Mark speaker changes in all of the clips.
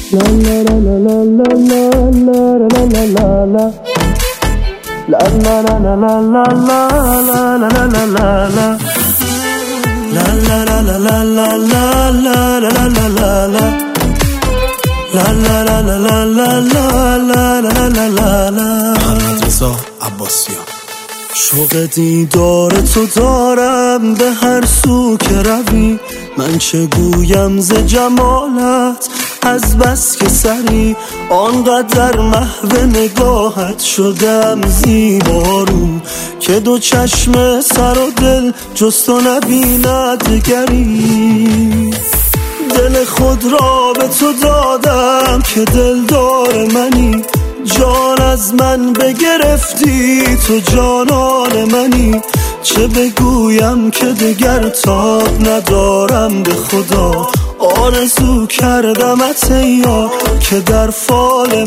Speaker 1: La la la la la la la la la la la la. La la la la la la la la la la la la la. La la la la la la la la la la la la la. La la la la la la la la la la la la.
Speaker 2: محمد رضا عباسیان.
Speaker 1: شوق دیدار تو دارم به هر سو که روی، من چه گویم ز جمالت از بس که سری آنقدر محو نگاهت شدم زیبارو که دو چشم سر و دل جز تو نبیند دگری. دل خود را به تو دادم که دلدار منی، جان از من بگرفتی تو جانان منی. چه بگویم که دگر تاب ندارم به خدا، آرزو کردمت یا که در فال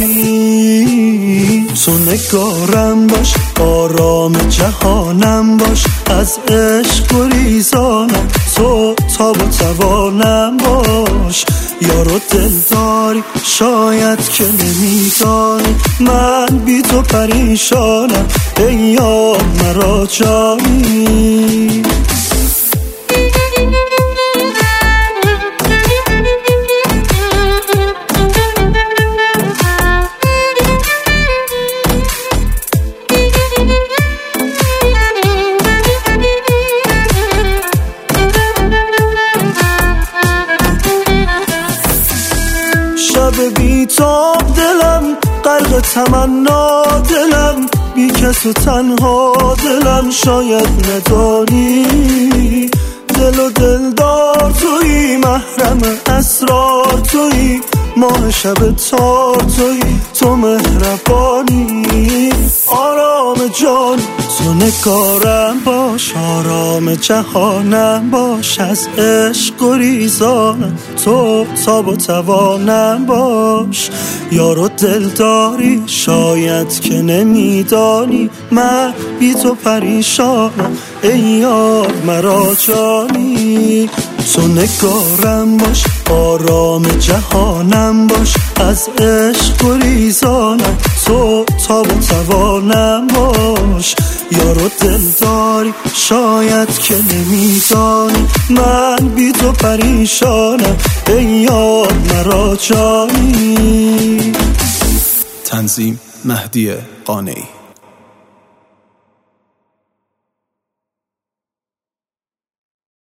Speaker 1: منی. تو نگارم باش، آرام جهانم باش، از عشق گریزانم تو تاب و توانم باش. یارو دل داری شاید که نمیدانی، من بی تو پریشانم ای یار مرا جانی. شب بی تاب دلم غرق تمنا، دلم بی کس و تنها دلم شاید ندانی. دل و دلدار تویی، محرم اسرار تویی، ماه شب تار تویی، تو مهربانی. آرام جان تو نگارم باش، آرام جهانم باش، از عشق گریزانم تو تاب و توانم باش. یارو دل داری شاید که نمیدانی، من بی تو پریشانم ای یار مرا جانی. تو نگارم باش، آرام جهانم باش، از عشق گریزانم تو تاب و توانم باش. یارو دل داری شاید که نمیدانی، من بی تو پریشانم ای یار مرا جانی.
Speaker 2: تنظیم مهدی قانعی.